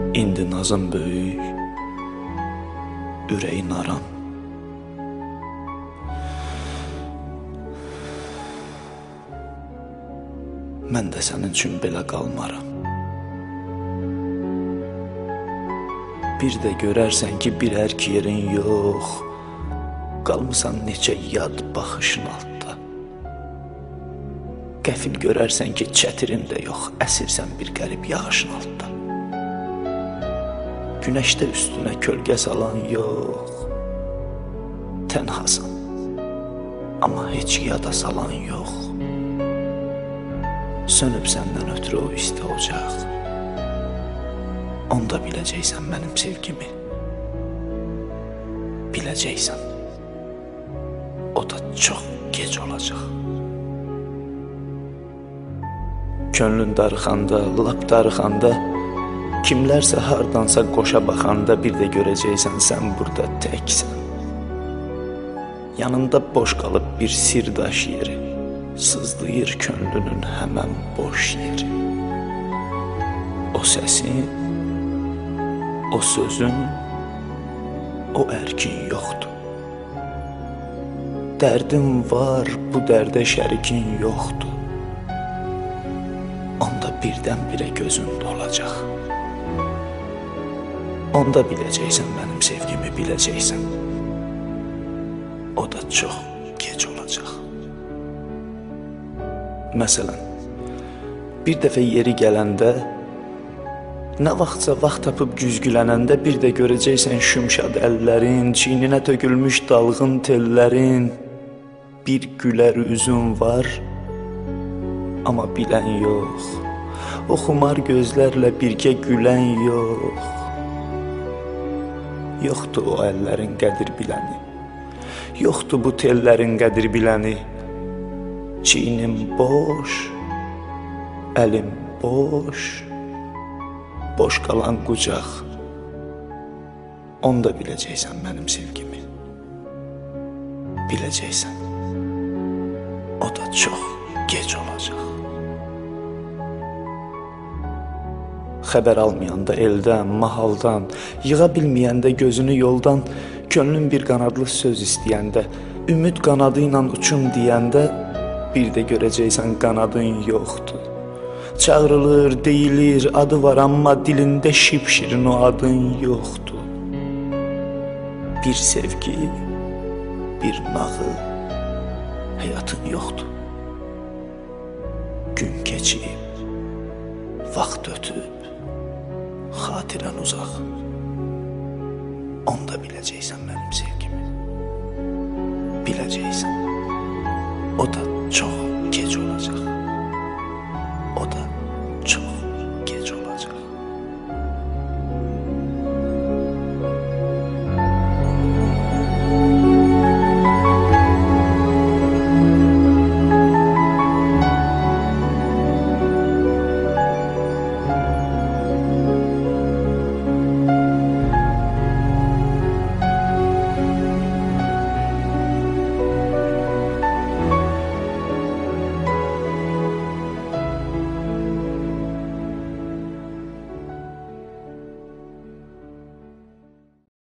İndi nazım böyük, ürəyi naran. Mən də sənin üçün belə qalmaram. Bir də görərsən ki, bir ərk yerin yox, qalmısan neçə yad baxışın altda. Qəfil görərsən ki, çətirin də yox, əsirsən bir qərib yağışın altda. Günəşdə üstünə kölgə salan yox, tənhasan, amma heç yada salan yox. Sönüb səndən ötürü o isti ocaq. Onda biləcəksən mənim sevgimi. Biləcəksən. O da çox gec olacaq. Könlün darıxanda, lap darıxanda, kimlərsə hardansa qoşa baxanda bir də görəcəksən sən burada təksən. Yanında boş qalıb bir sirdaş yeri, sızlayır könlünün həmən boş yeri. O səsin, o sözün, o ərkin yoxdur. Dərdim var, bu dərdə şərikin yoxdur. Onda birdən-birə gözün dolacaq. Onda biləcəksən mənim sevgimi, biləcəksən. O da çox gec olacaq. Məsələn, bir dəfə yeri gələndə, nə vaxtsa vaxt tapıb güzgülənəndə bir də görəcəksən şümşad əllərin, çiyninə tökülmüş dalğın tellərin. Bir gülər üzün var, amma bilən yox. O xumar gözlərlə birgə gülən yox. Yoxdur o əllərin qədir biləni, yoxdur bu tellərin qədir biləni. Çiynim boş, əlim boş, boş qalan qucaq. Onda biləcəksən mənim sevgimi. Biləcəksən. O da çox gec olacaq. Xəbər almayanda eldən, mahaldan, yığa bilməyəndə gözünü yoldan, könlün bir qanadlı söz istəyəndə, ümid qanadı ilə uçum deyəndə, bir də görəcəksən qanadın yoxdur. Çağrılır, deyilir, adı var, amma dilində şipşirin o adın yoxdur. Bir sevgi, bir nağıl, həyatın yoxdur. Gün keçib, vaxt ötüb, xatirən uzaq. Onda biləcəksən mənim sevgimi. Biləcəksən. O da çox